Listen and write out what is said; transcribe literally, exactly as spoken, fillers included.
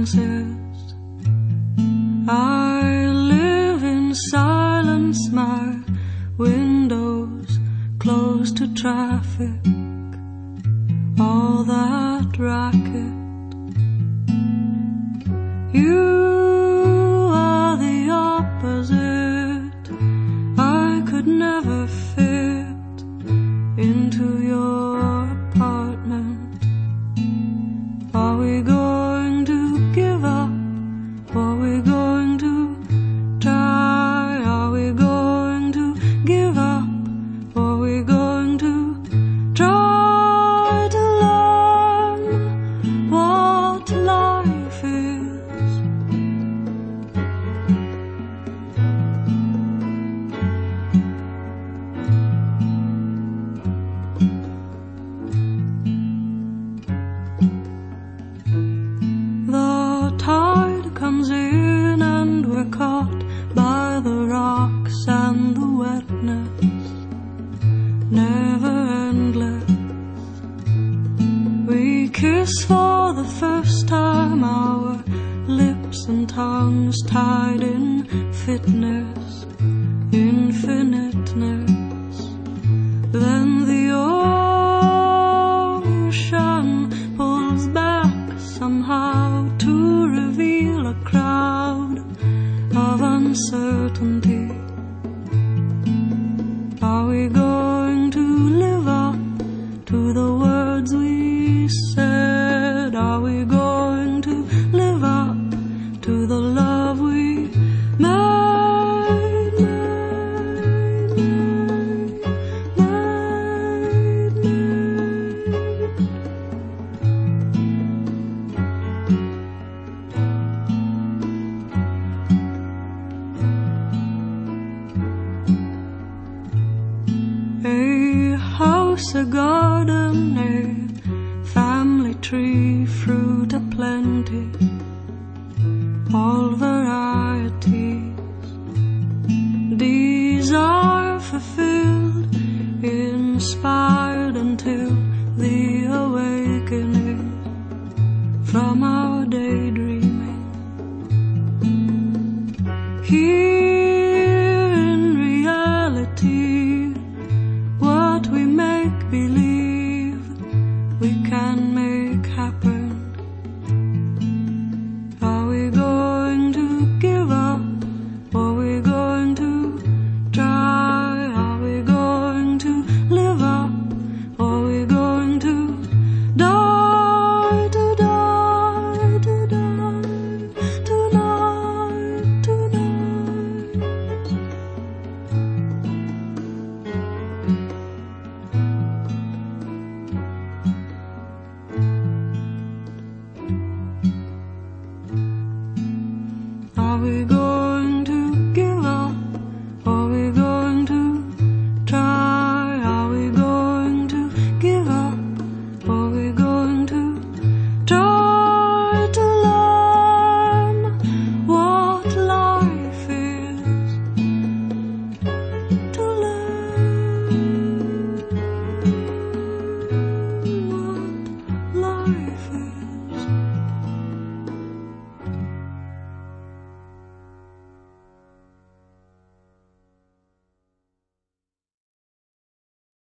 exist. I live in silence, my windows closed to traffic, all that racket. You are the opposite. I could never fit into your apartment. Are we going to give up? Are we going to try? Are we going to give up? Are we going to try to learn what life is? The tide comes in and we're caught by the rocks and the wetness, never endless. We kiss for the first time, our lips and tongues tied in fitness, infiniteness. Then the ocean pulls back somehow to reveal a crowd of uncertainty. Are we going to live up to the words we said? Are we going to live up to the love we made? A house, a garden, a family tree, fruit aplenty, all varieties. These are fulfilled, inspired until the awakening from our daydreaming. Here in reality, what we make believe